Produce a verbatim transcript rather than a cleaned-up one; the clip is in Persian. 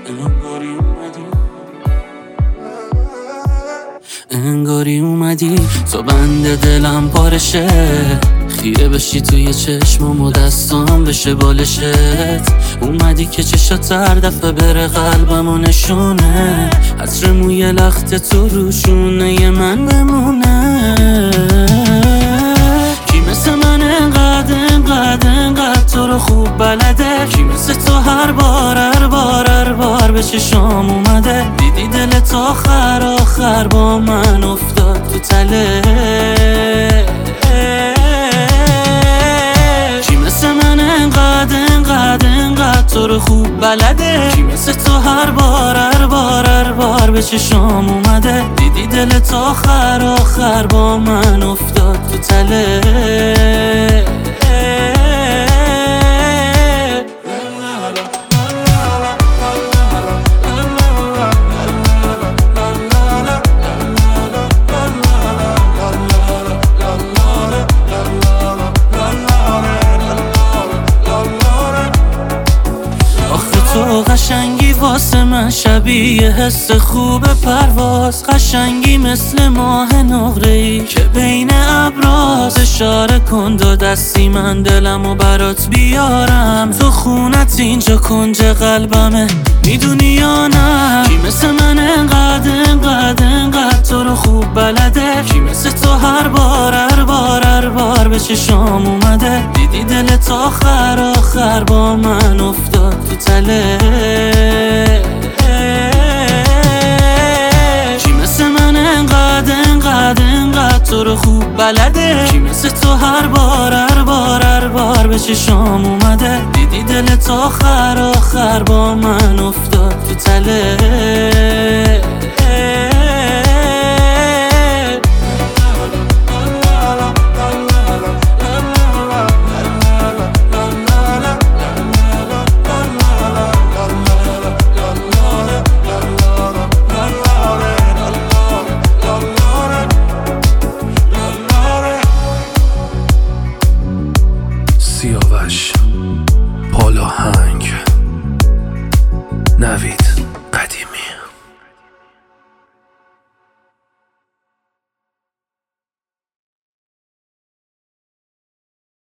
انگاری اومدی انگاری اومدی تو بند دلم پارشه، خیره بشی توی چشمم و دستام بشه بالشت. اومدی که چشات هر دفعه بره قلبم و نشونه، عطر موی لخت تو روشونه من بمونه. کی مثل من انقدر انقدر انقدر تو رو خوب بلده؟ کی مثل تو هر بار هر بار هر بار به چشام اومده؟ دیدی دلت آخر آخر با من افتاد تو تله. کی مثل من انقدر انقدر انقدر تو رو خوب بلده؟ کی مثل تو هر بار هر بار هر بار به چشام اومده؟ دیدی دلت آخر آخر با من افتاد تو تله. تو قشنگی واسه من شبیه حس خوب پرواز، قشنگی مثل ماه نقره‌ای که بین ابراز. اشاره کن دو دستی من دلمو برات بیارم، تو خونت اینجا کنج قلبمه میدونی یا نه؟ کی مثل من انقدر انقدر انقدر تو رو خوب بلده؟ کی مثل تو هر بار هر بار هر بار به چشام اومده؟ دیدی دلت آخر آخر با من افتاد تو تله. کی مثل من انقدر انقدر انقدر تو رو خوب بلده؟ کی مثل تو هر بار هر بار هر بار به چشام اومده؟ دیدی دلت آخر آخر با من افتاد تو تله. سیاوش پالاهنگ نوید